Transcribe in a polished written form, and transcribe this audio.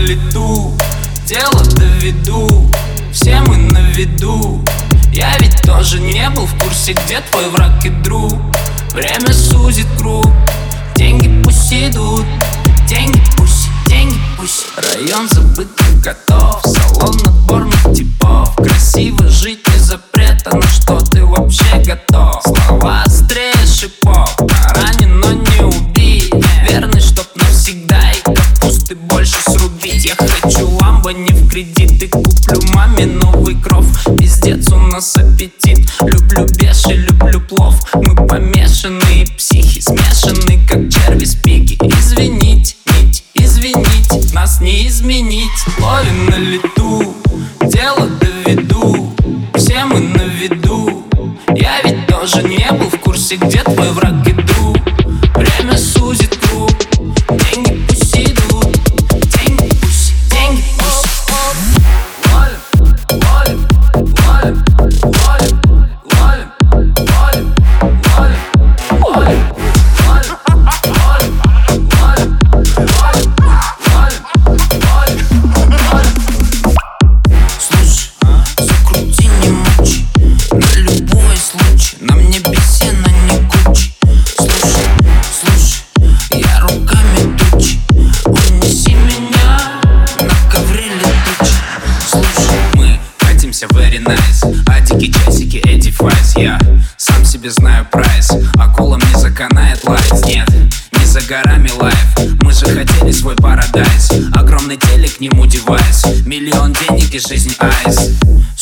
лету, дело доведу, все мы на виду. Я ведь тоже не был в курсе, где твой враг и друг. Время сузит круг, деньги пусть идут, деньги пусть, деньги пусть. Район забытых котов, салон отборных типов. Красиво жить не запрет, а на что ты вообще готов? Слова острее шипов, ранен, но не убит. Верный, чтоб навсегда, и капусты больше срубить. Я хочу ламбо не в кредит, и куплю маме новый кров. Пиздец, у нас аппетит, люблю беши, люблю плов. Мы помешанные психи, смешанные, как черви с пики. Извините, извините, нас не изменить. Ловим на лету, дело доведу, все мы на виду. Я ведь тоже не был в курсе, где твой враг и друг. Время сузит круг, деньги пусть идут, деньги пусть, деньги пусть. Ловим, ловим, ловим, ловим, ловим, ловим, ловим, ловим. Слушай, закрути, не мучи, на любой случай, на мне бесена не кучи. Слушай, я руками тучи, унеси меня на ковре летучий. Слушай, мы катимся very nice, а дикие часики эти файс. Я сам себе знаю прайс, акулам не заканает лайф. Нет, не за горами лайф, мы же хотели свой парадайз. Огромный телек, к нему девайс, миллион денег и жизнь айс.